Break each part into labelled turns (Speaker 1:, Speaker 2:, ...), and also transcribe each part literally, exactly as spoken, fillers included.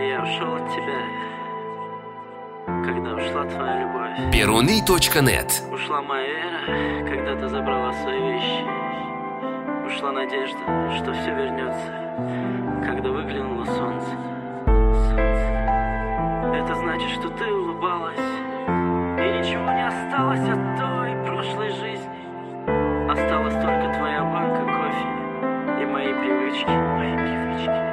Speaker 1: Я ушел от тебя, когда ушла твоя любовь.
Speaker 2: Перуны точка нет.
Speaker 1: Ушла моя вера, когда ты забрала свои вещи. Ушла надежда, что все вернется, когда выглянуло солнце. Солнце. Это значит, что ты улыбалась, и ничего не осталось от той прошлой жизни. Осталась только твоя банка кофе и мои привычки, мои привычки.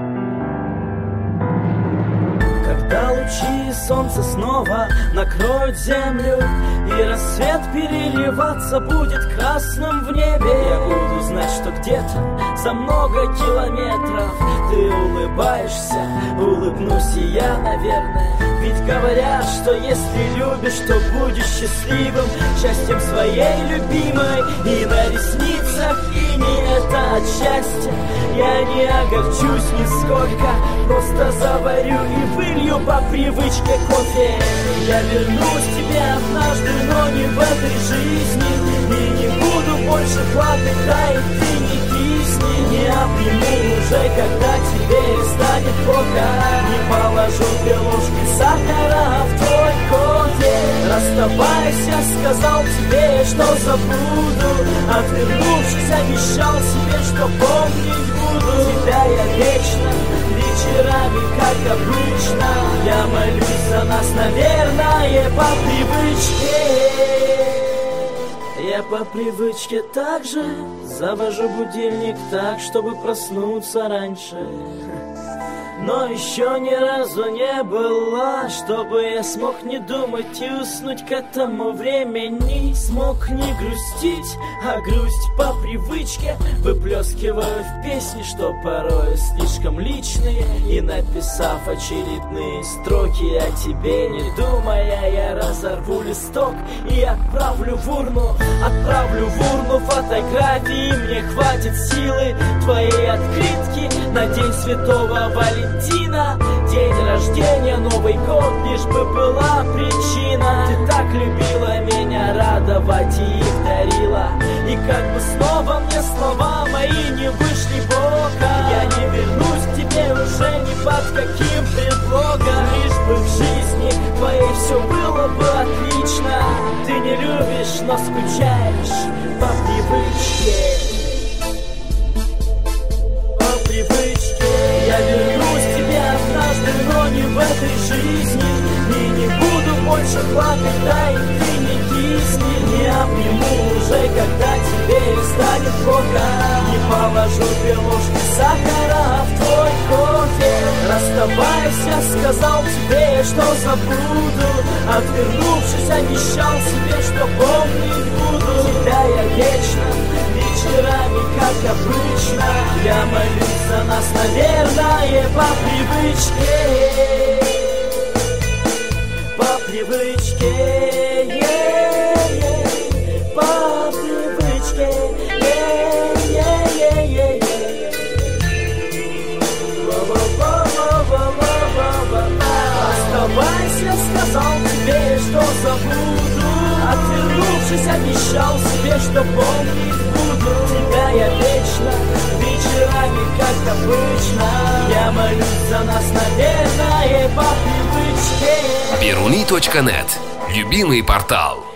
Speaker 1: Когда лучи солнца снова накроют землю, и рассвет переливаться будет красным в небе, я буду знать, что где-то за много километров ты улыбаешься, улыбнусь и я, наверное. Ведь говорят, что если любишь, то будешь счастливым, счастьем своей любимой. И на ресницах и не это от счастья я не огорчусь нисколько, просто заварю и вылью по привычке кофе. Я вернусь тебе однажды, но не в этой жизни, и не буду больше плакать, да и ты не кисни. Не обниму уже, когда тебе станет плохо, не положу две ложки сахара в твой кофе. Расставаясь, я сказал тебе, что забуду, отвернувшись, обещал себе, что помнить буду. Тебя я вечно, вечерами, как обычно, я молюсь за нас, наверное, по привычке. Я по привычке также завожу будильник так, чтобы проснуться раньше. Но еще ни разу не было, чтобы я смог не думать и уснуть к этому времени. Смог не грустить, а грусть по привычке выплескиваю в песни, что порой слишком личные. И написав очередные строки о тебе, не думая, я разорву листок и отправлю в урну. Отправлю в урну фотографии, мне хватит силы твоей открытки на День Святого Валентина. День рождения, Новый год, лишь бы была причина. Ты так любила меня радовать и их дарила, и как бы снова мне слова мои не вышли боком. Я не вернусь к тебе уже ни под каким предлогом, лишь бы в жизни твоей все было бы отлично. Ты не любишь, но скучаешь по привычке. По привычке я вернусь к тебе однажды, но не в этой жизни, и не буду больше плакать, да и ты не кисни. Не обниму уже, когда тебе станет плохо, не положу две ложки сахара в твой кофе. Расставаясь, я сказал тебе, что забуду, отвернувшись, обещал себе, что помнить буду. Тебя я вечно, вечерами, как обычно, я молюсь за нас, наверное, по привычке. По привычке, е-е-е, по привычке, е-е-е-е. Оставайся, сказал тебе, что забуду, отвернувшись, обещал себе, что помнить буду. Тебя я вечно, вечерами, как обычно, я молюсь за нас, наверное, по привычке.
Speaker 2: Перуны точка нет. Любимый портал.